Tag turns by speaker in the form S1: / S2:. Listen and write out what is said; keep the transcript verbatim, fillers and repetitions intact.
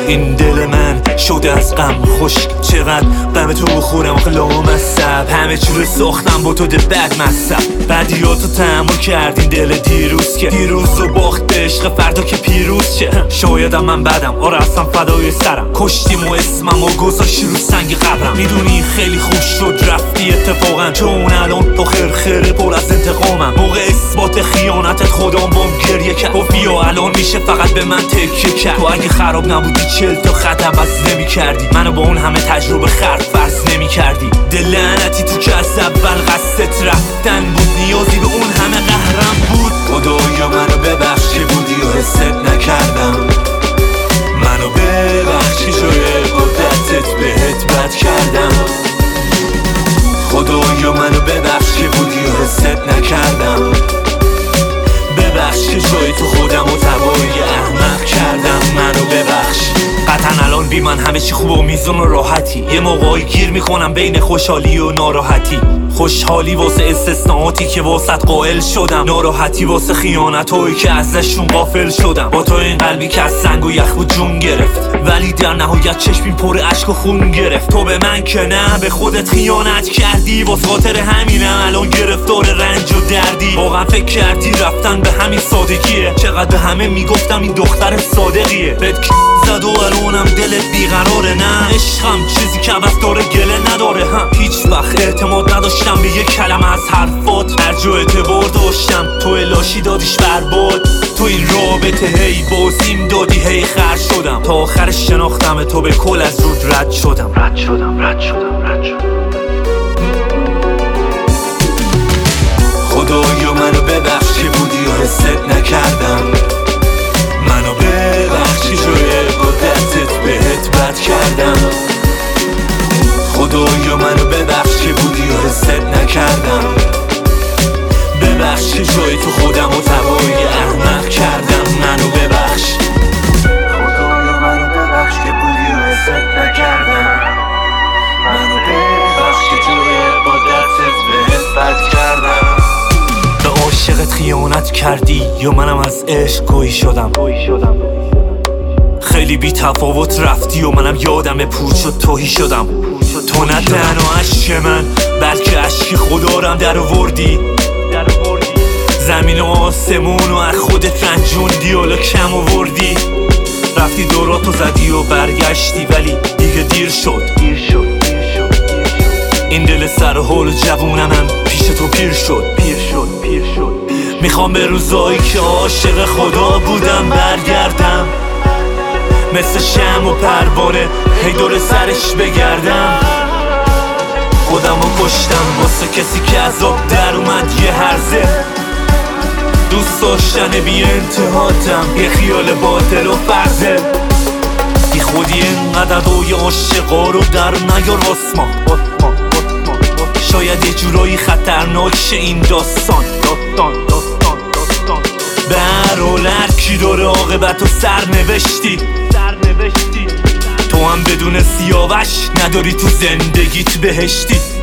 S1: این دل من شده از غم خشک، چقدر غم تو بخورم آخه لامصب. همه چی رو ساختم با تو ده بد مصب. بدیاتو تحمل کردین دل دیروز که دیروز و باخت به عشق فردا که پیروز چه. شایدم من بدم آره اصلا فدای سرم، کشتیم و اسمم و گذاشتی رو سنگ قبرم. میدونی خیلی خوب شد رفتی اتفاقا، چون الان تو خرخره پر از انتقامم. موقع اثبات خیانتت خودم بام گریه کرد، گفتی و الان میشه فقط به من تکیه کرد. تو اگه خراب نبودی چل تا خط عوض نمی کردی، منو با اون همه تجربه خرد فرض نمی کردی. دل لعنتی تو که از اول قصدت رفتن بود، نیازی به اون همه قهرم بود. خدایا منو ببخش که بودی و حست نکردم، منو ببخشی شده قدرتت بهت بد کردم. خدایا منو ببخش که بودی و حست نکردم، ببخش که جای تو خودم و تبایی احمق کردم. منو ببخش. قطعا الان بی من همه چی خوب و میزون و راحتی، یه موقعی گیر میکنم بین خوشحالی و ناراحتی. خوشحالی واسه استثناءاتی که واسط قائل شدم، ناراحتی واسه خیانتایی که ازشون غافل شدم. با تو این قلبی که از سنگ و یخ و جون گرفت، ولی در نهایت چشمی پر اشک و خون گرفت. تو به من که نه به خودت خیانت کردی، واسه خاطر همینم الان گرفتار رنج و دردی. واقعا فکر کردی رفتن به همین سادگیه؟ چقدر به همه میگفتم این دختر صادقیه. بهت زد و الانم دلت بیقراره. نه عشقم چیزی که عوض داره گله نداره. هم هیچ وقت اعتماد نداشتم به یک کلمه از حرفات، هر جا اعتبار داشتم تو الاشی دادیش برباد. تو این رابطه هی بازیم دادی هی خر شدم، تا آخرش شناختم تو به کل از رود رد شدم رد شدم رد شدم رد شدم. خدایا منو ببخش که بودی و حست نکردم، منو ببخشی جای قدرتت بهت بد کردم. خدایا منو ببخش که بودی و حست نکردم، ببخش که جای تو خودم و تبایی احمق کردم. منو ببخش. خدایا منو ببخش که بودی و حست نکردم، منو ببخش که جای قدرتت بهت بد کردم. به عاشقت خیانت کردی یا منم از عشق گویی شدم. خیلی بی تفاوت رفتی و منم یادم پوچ و توهی شدم. تو نه تنها عشق من بلکه عشق خدارم در آوردی. زمین و آسمون و از خودت رنجوندی و کم آوردی. رفتی دوراتو زدی و برگشتی ولی دیگه دیر شد. این دل سر حال جوونمم پیش تو پیر شد پیر شد پیر شد. میخوام به روزایی که عاشق خدا بودم برگردم، مثل شمع و پروانه هی دور سرش بگردم. خودمو کشتم واسه کسی که از آب در اومد یه هرزه. دوست داشتن بی انتهاتم یه خیال باطل و فرزه. بی خودی اینقدر دوی عاشقا رو در نیار واسما. شاید یه جورایی خطرناک شه این داستان داستان داستان داستان. به هر حال هر کی داره عاقبت و سر نوشتی. تو هم بدون سیاوش نداری تو زندگیت بهشتی.